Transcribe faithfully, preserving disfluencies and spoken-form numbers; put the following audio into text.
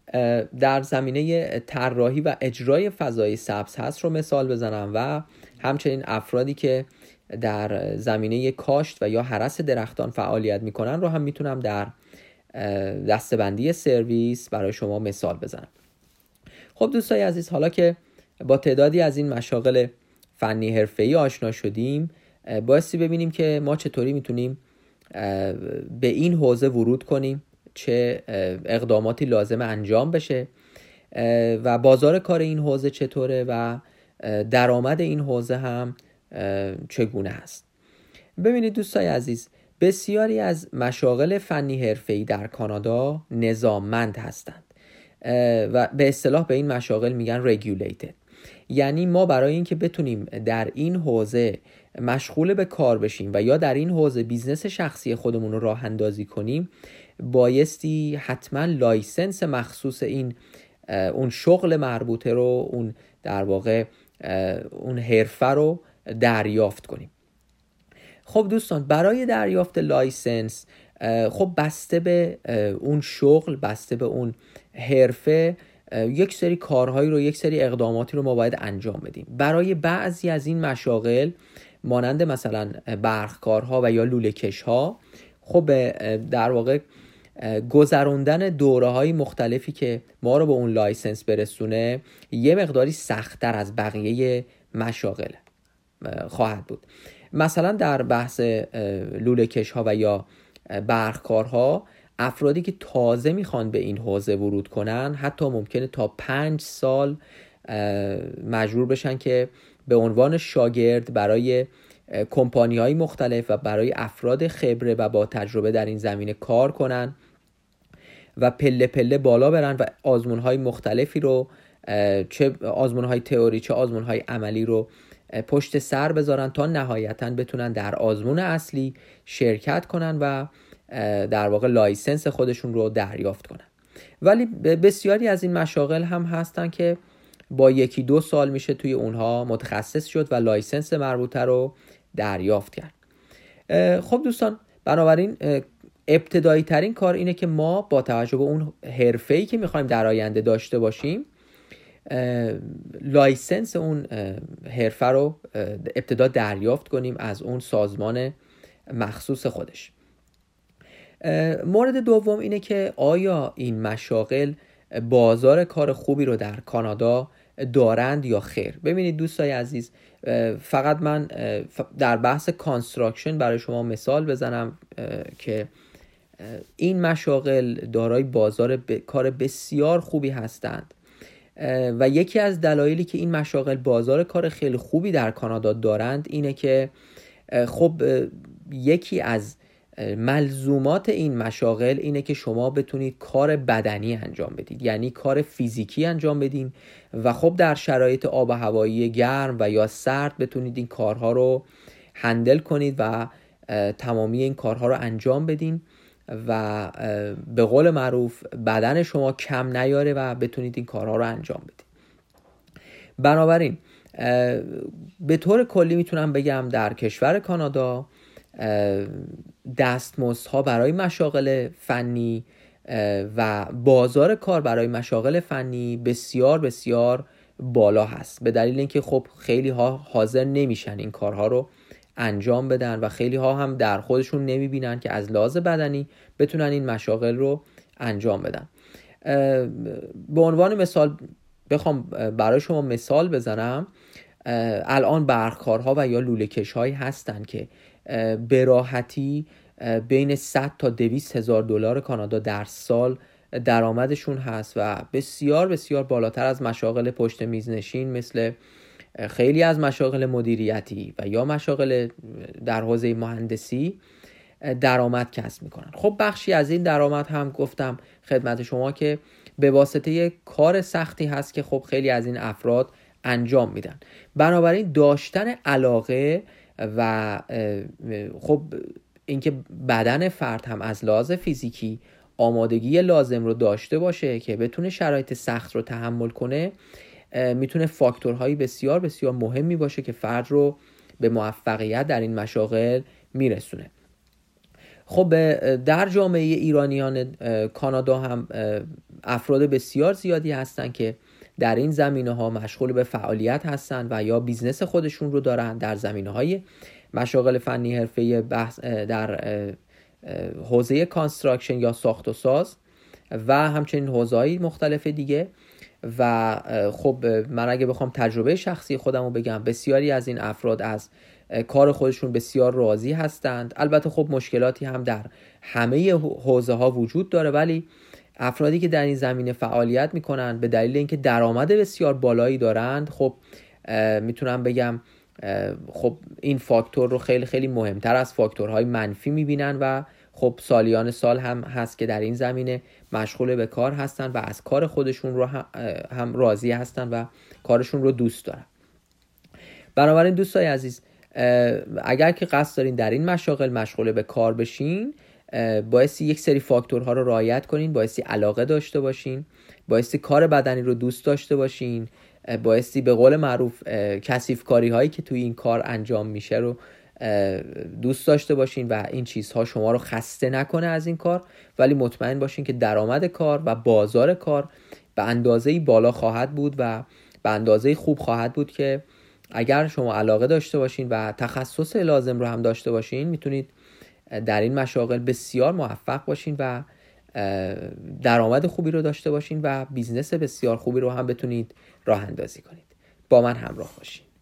در زمینه طراحی و اجرای فضای سبز هست رو مثال بزنم و همچنین افرادی که در زمینه کاشت و یا هرس درختان فعالیت میکنن رو هم میتونم در دسته‌بندی سرویس برای شما مثال بزنم. خب دوستای عزیز، حالا که با تعدادی از این مشاغل فنی حرفه‌ای آشنا شدیم، بایستی ببینیم که ما چطوری میتونیم به این حوزه ورود کنیم، چه اقداماتی لازم انجام بشه و بازار کار این حوزه چطوره و درآمد این حوزه هم چگونه است. ببینید دوستای عزیز، بسیاری از مشاغل فنی حرفه‌ای در کانادا نظاممند هستند و به اصطلاح به این مشاغل میگن regulated. یعنی ما برای اینکه بتونیم در این حوزه مشغول به کار بشیم و یا در این حوزه بیزنس شخصی خودمون رو راه اندازی کنیم، بایستی حتما لایسنس مخصوص این اون شغل مربوطه رو، اون در واقع اون حرفه رو دریافت کنیم. خب دوستان، برای دریافت لایسنس خب بسته به اون شغل، بسته به اون حرفه، یک سری کارهایی رو، یک سری اقداماتی رو ما باید انجام بدیم. برای بعضی از این مشاغل مانند مثلا برقکارها و یا لوله کشها، خب در واقع گذراندن دوره‌های مختلفی که ما رو به اون لایسنس برسونه یه مقداری سخت‌تر از بقیه مشاغل خواهد بود. مثلا در بحث لوله کشها و یا برقکارها، افرادی که تازه میخوان به این حوزه ورود کنن حتی ممکنه تا پنج سال مجبور بشن که به عنوان شاگرد برای کمپانی‌های مختلف و برای افراد خبره و با تجربه در این زمینه کار کنن و پله پله بالا برن و آزمون‌های مختلفی رو، چه آزمون‌های تئوری چه آزمون‌های عملی رو پشت سر بذارن تا نهایتاً بتونن در آزمون اصلی شرکت کنن و در واقع لایسنس خودشون رو دریافت کنن. ولی بسیاری از این مشاغل هم هستن که با یکی دو سال میشه توی اونها متخصص شد و لایسنس مربوطه رو دریافت کرد. خب دوستان، بنابراین ابتدایی ترین کار اینه که ما با توجه به اون حرفه‌ای که میخوایم در آینده داشته باشیم، لایسنس اون حرفه رو ابتدا دریافت کنیم از اون سازمان مخصوص خودش. مورد دوم اینه که آیا این مشاغل بازار کار خوبی رو در کانادا دارند یا خیر. ببینید دوستای عزیز، فقط من در بحث کانستراکشن برای شما مثال بزنم که این مشاغل دارای بازار کار بسیار خوبی هستند و یکی از دلایلی که این مشاغل بازار کار خیلی خوبی در کانادا دارند اینه که خب یکی از ملزومات این مشاغل اینه که شما بتونید کار بدنی انجام بدید، یعنی کار فیزیکی انجام بدین و خب در شرایط آب و هوایی گرم و یا سرد بتونید این کارها رو هندل کنید و تمامی این کارها رو انجام بدین و به قول معروف بدن شما کم نیاره و بتونید این کارها رو انجام بدید. بنابراین به طور کلی میتونم بگم در کشور کانادا دستمزدها برای مشاغل فنی و بازار کار برای مشاغل فنی بسیار بسیار بالا هست، به دلیل اینکه خب خیلی ها حاضر نمیشن این کارها رو انجام بدن و خیلی ها هم در خودشون نمیبینن که از لحاظ بدنی بتونن این مشاغل رو انجام بدن. به عنوان مثال بخوام برای شما مثال بزنم، الان برقکارها و یا لوله کش‌هایی هستن که به راحتی بین صد تا دویست هزار دلار کانادا در سال درآمدشون هست و بسیار بسیار بالاتر از مشاغل پشت میز نشین مثل خیلی از مشاغل مدیریتی و یا مشاغل در حوزه مهندسی درآمد کسب میکنن. خب بخشی از این درآمد هم گفتم خدمت شما که به واسطه کار سختی هست که خب خیلی از این افراد انجام میدن. بنابراین داشتن علاقه و خب اینکه بدن فرد هم از لحاظ فیزیکی آمادگی لازم رو داشته باشه که بتونه شرایط سخت رو تحمل کنه، میتونه فاکتورهای بسیار بسیار مهمی باشه که فرد رو به موفقیت در این مشاغل میرسونه. خب در جامعه ایرانیان کانادا هم افراد بسیار زیادی هستن که در این زمینه ها مشغول به فعالیت هستن و یا بیزنس خودشون رو دارن در زمینه های مشاغل فنی حرفه‌ای بحث در حوزه کانستراکشن یا ساخت و ساز و همچنین حوزه‌های مختلف دیگه. و خب من اگه بخوام تجربه شخصی خودم رو بگم، بسیاری از این افراد از کار خودشون بسیار راضی هستند. البته خب مشکلاتی هم در همه حوزه ها وجود داره، ولی افرادی که در این زمینه فعالیت میکنن به دلیل اینکه درآمد بسیار بالایی دارند، خب میتونم بگم خب این فاکتور رو خیلی خیلی مهمتر از فاکتورهای منفی میبینن و خب سالیان سال هم هست که در این زمینه مشغول به کار هستن و از کار خودشون رو هم راضی هستن و کارشون رو دوست دارن. بنابراین دوستای عزیز، اگر که قصد دارین در این مشاغل مشغول به کار بشین، بایستی یک سری فاکتورها رو رعایت کنین، بایستی علاقه داشته باشین، بایستی کار بدنی رو دوست داشته باشین، بایستی به قول معروف کثیف کاری هایی که توی این کار انجام میشه رو دوست داشته باشین و این چیزها شما رو خسته نکنه از این کار، ولی مطمئن باشین که درآمد کار و بازار کار به اندازه‌ای بالا خواهد بود و به اندازه‌ای خوب خواهد بود که اگر شما علاقه داشته باشین و تخصص لازم رو هم داشته باشین، میتونید در این مشاغل بسیار موفق باشین و درآمد خوبی رو داشته باشین و بیزنس بسیار خوبی رو هم بتونید راه اندازی کنید. با من همراه باشین.